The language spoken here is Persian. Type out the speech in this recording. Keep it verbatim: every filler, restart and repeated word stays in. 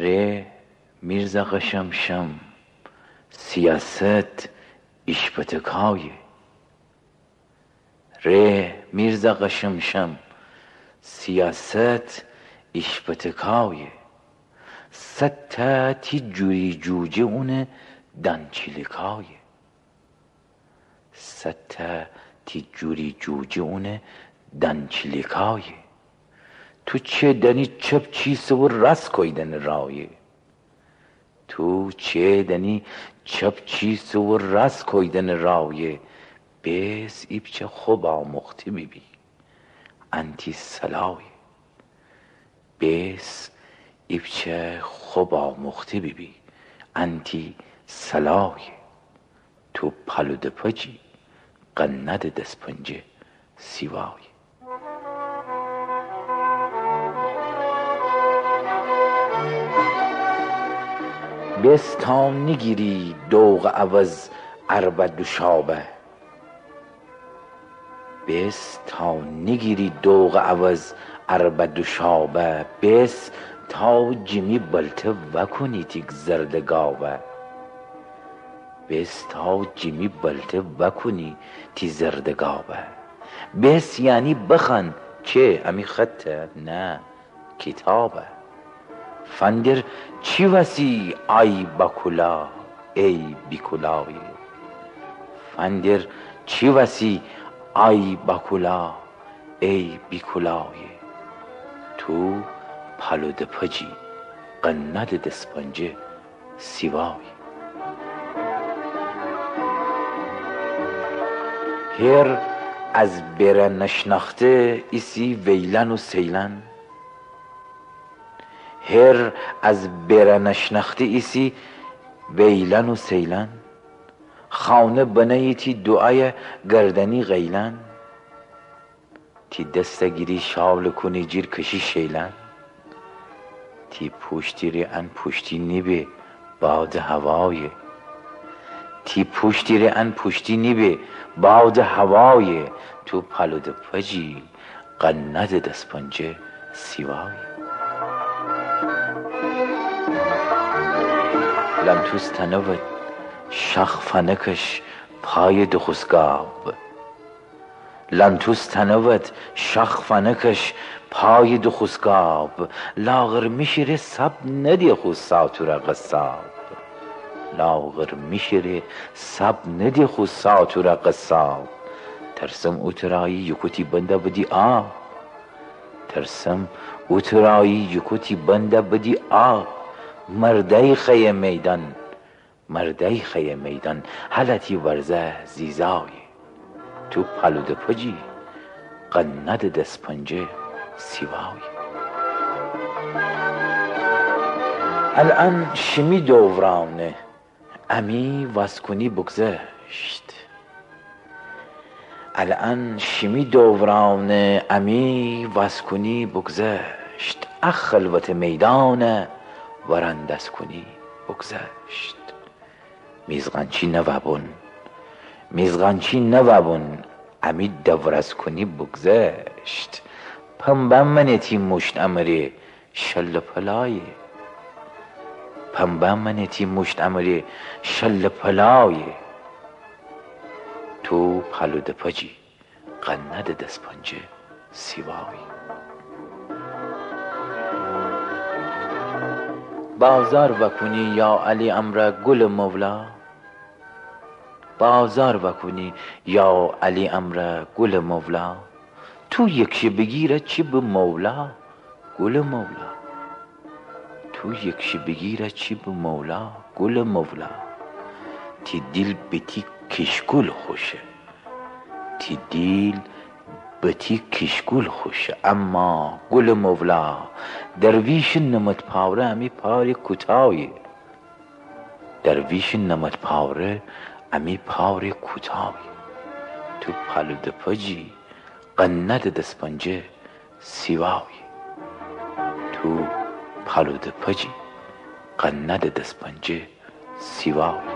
ره میرزا قشمشم سیاست işpıtıkayı. ره میرزا قشمشم siyaset işpıtıkayı. Sette ticuri cuce une dançilikayı. Sette ticuri cuce une dançilikayı. تو چه دنی چپ چیسه و رس کویدن رایه. تو چه دنی چپ چیسه و رس کویدن رایه. بیس ایبچه خوب آموختی بیبی انتی سلایه. بیس ایبچه خوب آموختی بیبی انتی سلایه. تو پلو دپجی قند دسپنجه سیوایه. بیس تا نگیری دوغ عوض عرب دوشابه. بیس تا نگیری دوغ عوض عرب دوشابه. بیس تا جمی بلته وکنی تیک زردگاوه. بیس تا جمی بلته وکنی تی زردگاوه. بیس یعنی بخن چه امی خطه نه کتابه. فندر چی وسی ای بکلا ای بیکلای. فندر چی وسی ای بکلا ای بیکلای. تو پلو دپجی قند دسپنجه سیوای. هر از بره نشناخته ایسی ویلن و سیلن. هر از بره نشناخته ایسی ویلن و سیلن. خانه بنایتی دعای گردنی غیلن. تی دستگیری شاول کنی جیر کشی شیلن. تی پوشتی ری ان پوشتی نیبه باد هوای. تی پوشتی ری ان پوشتی نیبه باد هوای. تو پلو دپجی قند دسپنجه سیوای. لم توستنود شخ فنکش پای دخوزگاب. لم توستنود شخ فنکش پای دخوزگاب. لاغر میشیره سب ندی خوز ساتور قصاب. لاغر میشیره سب ندی خوز ساتور قصاب. ترسم اوترایی یکوتی بنده بدی آ. ترسم اوترایی یکوتی بنده بدی آ. مردای خی میدان مردای خی میدان حالتی ورزه زیزای. تو پلو دپجی قند دسپنجه سیوای. الان شمی دورانه امی واسکنی بگذشت. الان شمی دورانه امی واسکنی بگذشت. اخ خلوت میدانه ورندس کنی بگذشت. میزغنچی نوابون میزغنچی نوابون امی دورز کنی بگذشت. پنبه منیتی مشت امری شل پلای. پنبه منیتی مشت امری شل پلای. تو پلو دپجی قند دسپنجه سیوای. بازار وکنی یا علی امر گل مولا. بازار وکنی یا علی امر گل مولا. تو یکشه بگیره چی به مولا گل مولا. تو یکشه بگیره چی به مولا گل مولا. تی دیل بتی کشگل خوشه. تی دیل بتی کشگل خوشه. اما گل مولا درویش نمت پاوره امی پاری کتای. درویش نمت پاوره امی پاری کتای. تو پلو دپجی قند دسپنجه سیوای. تو پلو دپجی قند دسپنجه سیوای.